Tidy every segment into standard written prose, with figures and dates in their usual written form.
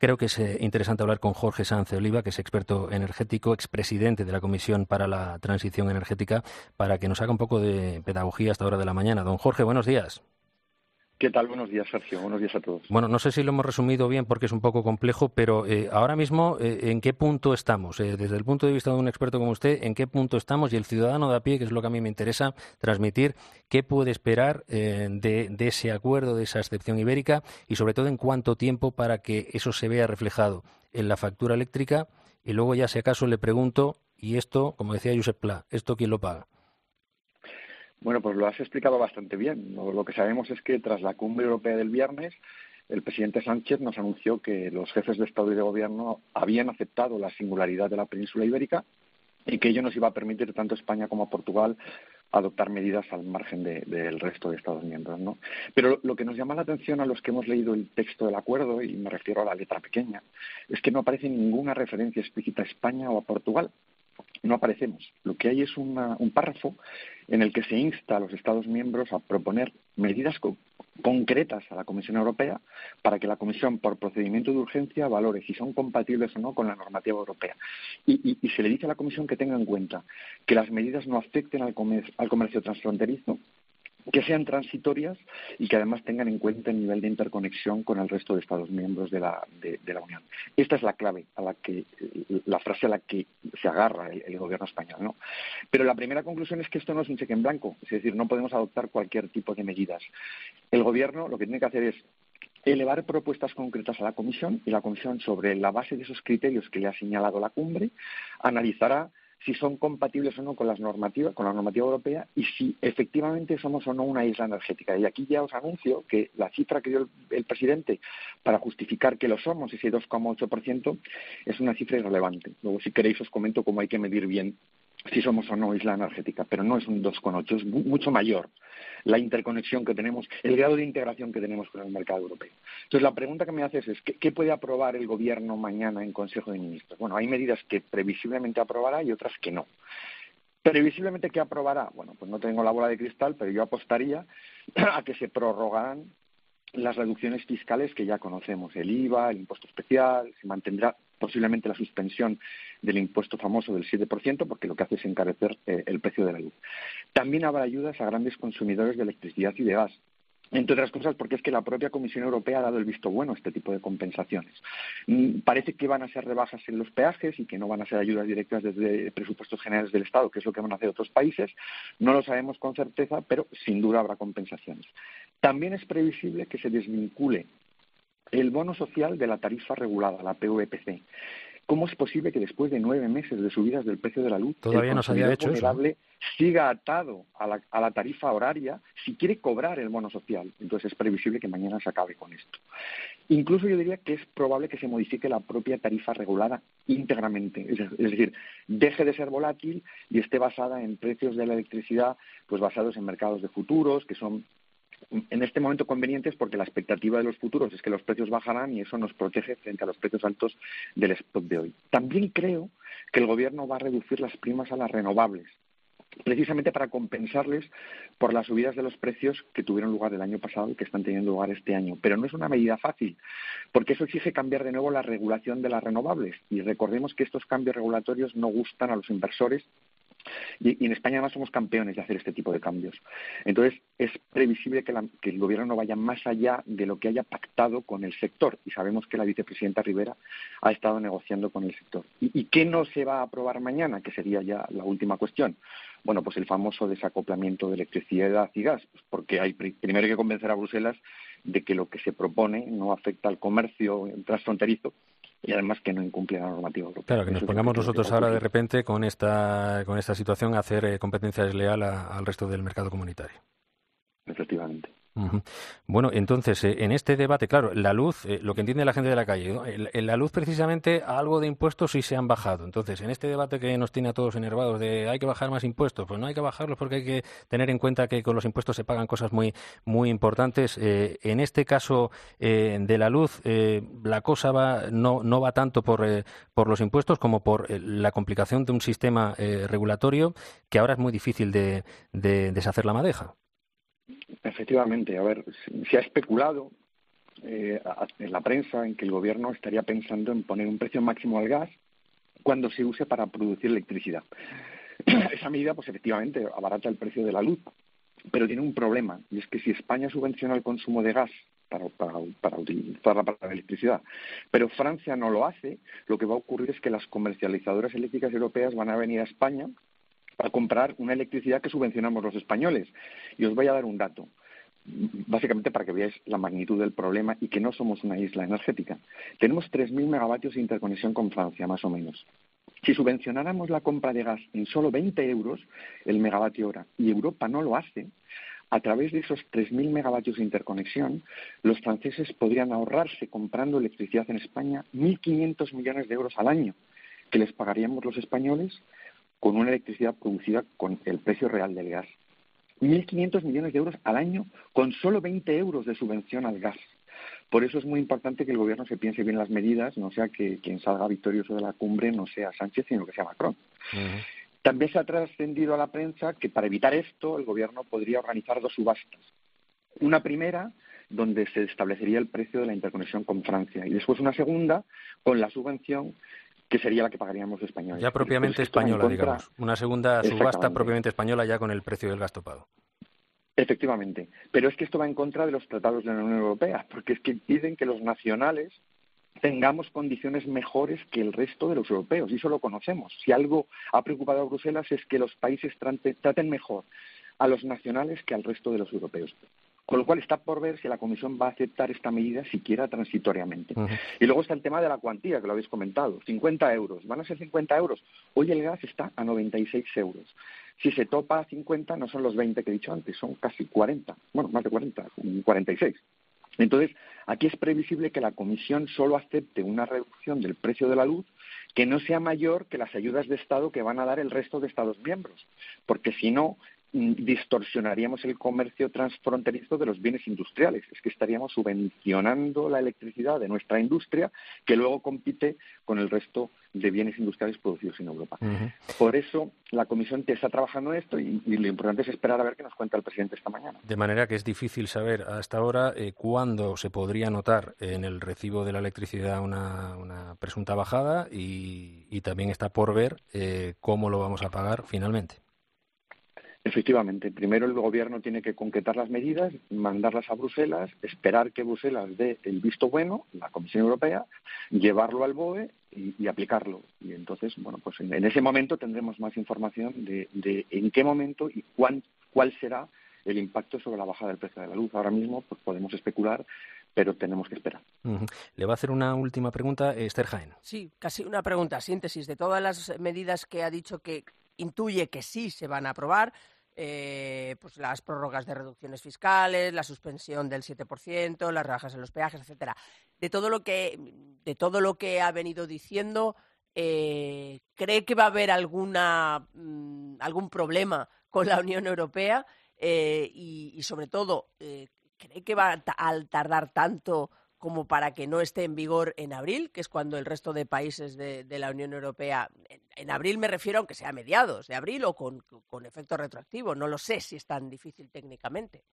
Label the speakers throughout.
Speaker 1: Creo que es interesante hablar con Jorge Sanz de Oliva, que es experto energético, expresidente de la Comisión para la Transición Energética, para que nos haga un poco de pedagogía a esta hora de la mañana. Don Jorge, buenos días.
Speaker 2: ¿Qué tal? Buenos días, Sergio. Buenos días a todos.
Speaker 1: Bueno, no sé si lo hemos resumido bien porque es un poco complejo, pero ahora mismo, ¿en qué punto estamos? Desde el punto de vista de un experto como usted, ¿en qué punto estamos? Y el ciudadano de a pie, que es lo que a mí me interesa transmitir, ¿qué puede esperar de ese acuerdo, de esa excepción ibérica? Y sobre todo, ¿en cuánto tiempo para que eso se vea reflejado en la factura eléctrica? Y luego ya, si acaso, le pregunto, y esto, como decía Josep Pla, ¿esto quién lo paga?
Speaker 2: Bueno, pues lo has explicado bastante bien. Lo que sabemos es que tras la cumbre europea del viernes, el presidente Sánchez nos anunció que los jefes de Estado y de Gobierno habían aceptado la singularidad de la península ibérica y que ello nos iba a permitir tanto a España como a Portugal adoptar medidas al margen del resto de Estados miembros, ¿no? Pero lo que nos llama la atención a los que hemos leído el texto del acuerdo, y me refiero a la letra pequeña, es que no aparece ninguna referencia explícita a España o a Portugal. No aparecemos. Lo que hay es un párrafo en el que se insta a los Estados miembros a proponer medidas concretas a la Comisión Europea para que la Comisión, por procedimiento de urgencia, valore si son compatibles o no con la normativa europea. Y se le dice a la Comisión que tenga en cuenta que las medidas no afecten al comercio transfronterizo, que sean transitorias y que además tengan en cuenta el nivel de interconexión con el resto de Estados miembros de la Unión. Esta es la clave, la frase a la que se agarra el gobierno español, ¿no? Pero la primera conclusión es que esto no es un cheque en blanco, es decir, no podemos adoptar cualquier tipo de medidas. El gobierno lo que tiene que hacer es elevar propuestas concretas a la Comisión y la Comisión, sobre la base de esos criterios que le ha señalado la cumbre, analizará si son compatibles o no con la normativa europea y si efectivamente somos o no una isla energética. Y aquí ya os anuncio que la cifra que dio el presidente para justificar que lo somos, ese 2,8%, es una cifra irrelevante. Luego, si queréis, os comento cómo hay que medir bien si somos o no isla energética, pero no es un 2,8, es mucho mayor la interconexión que tenemos, el grado de integración que tenemos con el mercado europeo. Entonces, la pregunta que me haces es, ¿qué puede aprobar el Gobierno mañana en Consejo de Ministros? Bueno, hay medidas que previsiblemente aprobará y otras que no. ¿Previsiblemente qué aprobará? Bueno, pues no tengo la bola de cristal, pero yo apostaría a que se prorrogarán las reducciones fiscales que ya conocemos, el IVA, el impuesto especial, se mantendrá posiblemente la suspensión del impuesto famoso del 7%, porque lo que hace es encarecer el precio de la luz. También habrá ayudas a grandes consumidores de electricidad y de gas, entre otras cosas porque es que la propia Comisión Europea ha dado el visto bueno a este tipo de compensaciones. Parece que van a ser rebajas en los peajes y que no van a ser ayudas directas desde presupuestos generales del Estado, que es lo que van a hacer otros países. No lo sabemos con certeza, pero sin duda habrá compensaciones. También es previsible que se desvincule el bono social de la tarifa regulada, la PVPC. ¿Cómo es posible que después de 9 meses de subidas del precio de la luz
Speaker 1: Todavía
Speaker 2: el
Speaker 1: no se había
Speaker 2: consumidor
Speaker 1: hecho
Speaker 2: vulnerable
Speaker 1: eso, ¿no?
Speaker 2: siga atado a la tarifa horaria si quiere cobrar el bono social? Entonces es previsible que mañana se acabe con esto. Incluso yo diría que es probable que se modifique la propia tarifa regulada íntegramente, es decir, deje de ser volátil y esté basada en precios de la electricidad pues basados en mercados de futuros, que son en este momento convenientes porque la expectativa de los futuros es que los precios bajarán y eso nos protege frente a los precios altos del spot de hoy. También creo que el Gobierno va a reducir las primas a las renovables, precisamente para compensarles por las subidas de los precios que tuvieron lugar el año pasado y que están teniendo lugar este año. Pero no es una medida fácil, porque eso exige cambiar de nuevo la regulación de las renovables. Y recordemos que estos cambios regulatorios no gustan a los inversores. Y en España además somos campeones de hacer este tipo de cambios. Entonces, es previsible que el Gobierno no vaya más allá de lo que haya pactado con el sector. Y sabemos que la vicepresidenta Rivera ha estado negociando con el sector. ¿Y qué no se va a aprobar mañana? Que sería ya la última cuestión. Bueno, pues el famoso desacoplamiento de electricidad y gas. Pues porque hay primero que convencer a Bruselas de que lo que se propone no afecta al comercio transfronterizo y además que no incumple la normativa europea.
Speaker 1: Claro, que nos pongamos nosotros ahora de repente con esta situación a hacer competencia desleal al resto del mercado comunitario.
Speaker 2: Efectivamente.
Speaker 1: Uh-huh. Bueno, entonces, en este debate, claro, la luz, lo que entiende la gente de la calle, ¿no? En la luz precisamente algo de impuestos sí se han bajado. Entonces, en este debate que nos tiene a todos enervados de hay que bajar más impuestos, pues no hay que bajarlos porque hay que tener en cuenta que con los impuestos se pagan cosas muy, muy importantes. En este caso de la luz, la cosa no va tanto por los impuestos como por la complicación de un sistema regulatorio que ahora es muy difícil de deshacer la madeja.
Speaker 2: Efectivamente, a ver, se ha especulado en la prensa en que el gobierno estaría pensando en poner un precio máximo al gas cuando se use para producir electricidad. Esa medida, pues efectivamente, abarata el precio de la luz, pero tiene un problema, y es que si España subvenciona el consumo de gas para utilizarla para la electricidad, pero Francia no lo hace, lo que va a ocurrir es que las comercializadoras eléctricas europeas van a venir a España a comprar una electricidad que subvencionamos los españoles. Y os voy a dar un dato, básicamente para que veáis la magnitud del problema y que no somos una isla energética. Tenemos 3.000 megavatios de interconexión con Francia, más o menos. Si subvencionáramos la compra de gas en solo 20 euros el megavatio hora, y Europa no lo hace, a través de esos 3.000 megavatios de interconexión, los franceses podrían ahorrarse comprando electricidad en España 1.500 millones de euros al año, que les pagaríamos los españoles con una electricidad producida con el precio real del gas. 1.500 millones de euros al año con solo 20 euros de subvención al gas. Por eso es muy importante que el gobierno se piense bien las medidas, no sea que quien salga victorioso de la cumbre no sea Sánchez, sino que sea Macron. Uh-huh. También se ha trascendido a la prensa que para evitar esto el gobierno podría organizar 2 subastas. Una primera, donde se establecería el precio de la interconexión con Francia, y después una segunda con la subvención que sería la que pagaríamos los españoles.
Speaker 1: Ya propiamente española, digamos. Una segunda subasta propiamente española ya con el precio del gas topado.
Speaker 2: Efectivamente. Pero es que esto va en contra de los tratados de la Unión Europea, porque es que piden que los nacionales tengamos condiciones mejores que el resto de los europeos, y eso lo conocemos. Si algo ha preocupado a Bruselas es que los países traten mejor a los nacionales que al resto de los europeos. Con lo cual está por ver si la Comisión va a aceptar esta medida siquiera transitoriamente. Uh-huh. Y luego está el tema de la cuantía, que lo habéis comentado. 50 euros. ¿Van a ser 50 euros? Hoy el gas está a 96 euros. Si se topa a 50, no son los 20 que he dicho antes, son casi 40. Bueno, más de 40, 46. Entonces, aquí es previsible que la Comisión solo acepte una reducción del precio de la luz que no sea mayor que las ayudas de Estado que van a dar el resto de Estados miembros. Porque si no, distorsionaríamos el comercio transfronterizo de los bienes industriales. Es que estaríamos subvencionando la electricidad de nuestra industria que luego compite con el resto de bienes industriales producidos en Europa. Uh-huh. Por eso la Comisión está trabajando en esto y lo importante es esperar a ver qué nos cuenta el presidente esta mañana.
Speaker 1: De manera que es difícil saber hasta ahora cuándo se podría notar en el recibo de la electricidad una presunta bajada y también está por ver cómo lo vamos a pagar finalmente.
Speaker 2: Efectivamente, primero el gobierno tiene que concretar las medidas, mandarlas a Bruselas, esperar que Bruselas dé el visto bueno, la Comisión Europea, llevarlo al BOE y aplicarlo. Y entonces, bueno, pues en ese momento tendremos más información de en qué momento y cuál será el impacto sobre la bajada del precio de la luz. Ahora mismo pues podemos especular, pero tenemos que esperar.
Speaker 1: Uh-huh. Le va a hacer una última pregunta, Esther Jaén.
Speaker 3: Sí, casi una pregunta, síntesis de todas las medidas que ha dicho que intuye que sí se van a aprobar, pues las prórrogas de reducciones fiscales, la suspensión del 7%, las rebajas en los peajes, etcétera. De todo lo que ha venido diciendo, ¿cree que va a haber algún problema con la Unión Europea? Y sobre todo, ¿cree que va a tardar tanto como para que no esté en vigor en abril, que es cuando el resto de países de la Unión Europea, en abril me refiero aunque sea a mediados de abril o con efecto retroactivo, no lo sé si es tan difícil técnicamente?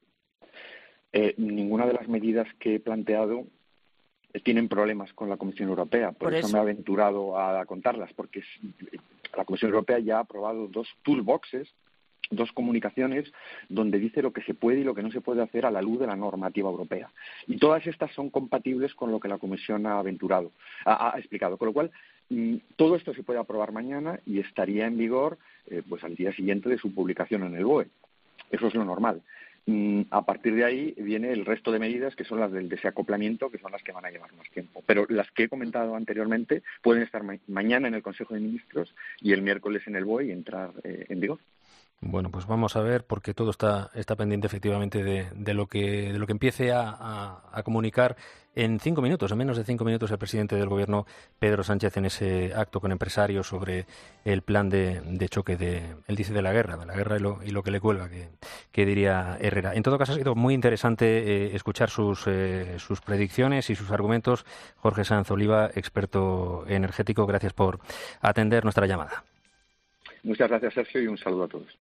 Speaker 2: Ninguna de las medidas que he planteado tienen problemas con la Comisión Europea, por eso me he aventurado a contarlas, porque la Comisión Europea ya ha aprobado 2 toolboxes, 2 comunicaciones donde dice lo que se puede y lo que no se puede hacer a la luz de la normativa europea. Y todas estas son compatibles con lo que la Comisión ha explicado. Con lo cual, todo esto se puede aprobar mañana y estaría en vigor pues al día siguiente de su publicación en el BOE. Eso es lo normal. A partir de ahí viene el resto de medidas que son las del desacoplamiento, que son las que van a llevar más tiempo. Pero las que he comentado anteriormente pueden estar mañana en el Consejo de Ministros y el miércoles en el BOE y entrar en vigor.
Speaker 1: Bueno, pues vamos a ver, porque todo está pendiente efectivamente de lo que empiece a comunicar en 5 minutos, en menos de 5 minutos, el presidente del Gobierno, Pedro Sánchez, en ese acto con empresarios sobre el plan de choque él dice de la guerra y lo que le cuelga, que diría Herrera. En todo caso, ha sido muy interesante escuchar sus predicciones y sus argumentos. Jorge Sanz Oliva, experto energético, gracias por atender nuestra llamada.
Speaker 2: Muchas gracias, Sergio, y un saludo a todos.